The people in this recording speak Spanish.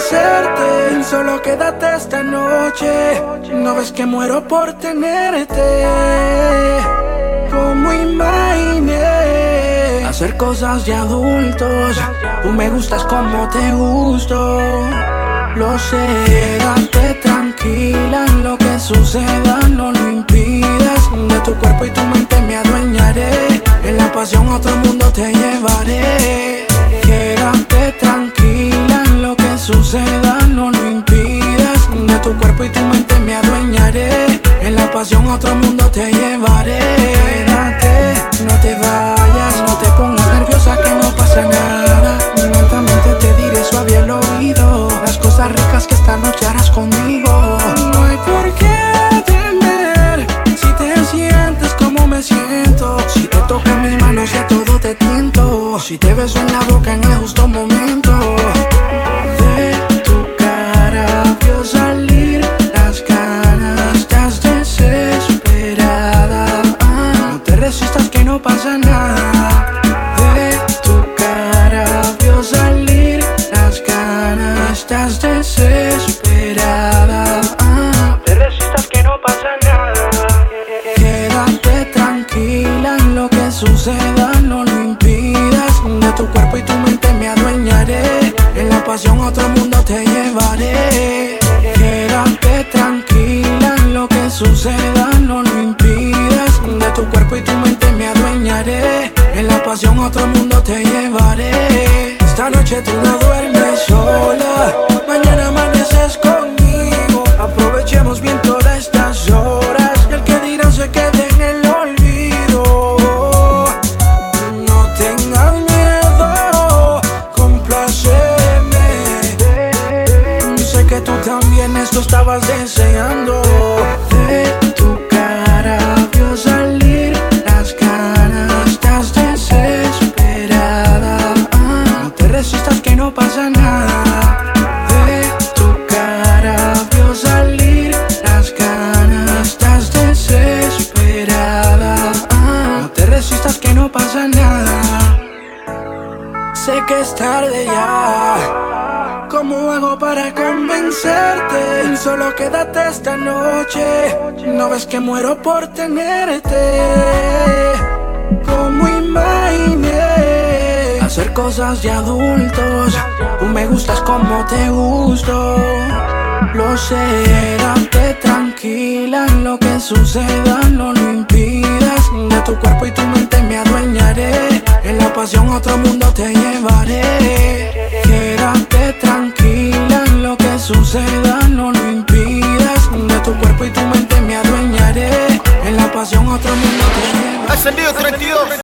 convencerte. Solo quédate esta noche. No ves que muero por tenerte. Como imaginé hacer cosas de adultos. Tú me gustas como te gusto. Lo sé, quédate tranquila. Lo que suceda no lo impides. De tu cuerpo y tu mente me adueñaré. En la pasión a otro mundo te llevaré. Quédate tranquila. Lo que suceda no lo impides. De tu cuerpo y tu mente me adueñaré. En la pasión a otro mundo te llevaré. Quédate, no te vayas. No te pongas nerviosa que no pasa nada. Lentamente te diré suave al oído las cosas ricas que esta noche harás conmigo. No hay por qué temer si te sientes como me siento. Si te tocan mis manos y a todo te tiento. Si te beso en la boca en el justo momento. De tu cara veo salir las ganas. Estás desesperada. No te resistas que no pasa nada. De tu cara veo salir las ganas. Estás desesperada. No te resistas que no pasa nada. Quédate tranquila. Lo que suceda no lo impidas. De tu cuerpo y tu mente me adueñaré. En la pasión a otro mundo te llevaré. Quédate tranquila. Lo que suceda no lo impidas. De tu cuerpo y tu mente me adueñaré. En la pasión a otro mundo te llevaré. Esta noche tú no duermes sola. Mañana amaneces conmigo. Aprovechemos bien todas estas horas. El que dirán se quede en el olvido. No tengas miedo, compláceme. Sé que tú también esto estabas deseando. De tu cara veo salir las ganas. Estás desesperada. No te resistas que no pasa nada. De tu cara veo salir las ganas. Estás desesperada. No te resistas que no pasa nada. Sé que es tarde ya. ¿Cómo hago para convencerte? Solo quédate esta noche. No ves que muero por tenerte. Como imaginé hacer cosas de adultos. Tú me gustas como te gusto. Lo sé, quédate tranquila. Lo que suceda no lo impides. De tu cuerpo y tu mente me adueñaré. En la pasión a otro mundo te llevaré. Quédate tranquila. Lo que suceda no lo impides. De tu cuerpo y tu mente me adueñaré. En la pasión a otro mundo te llevaré. Ascendido 32.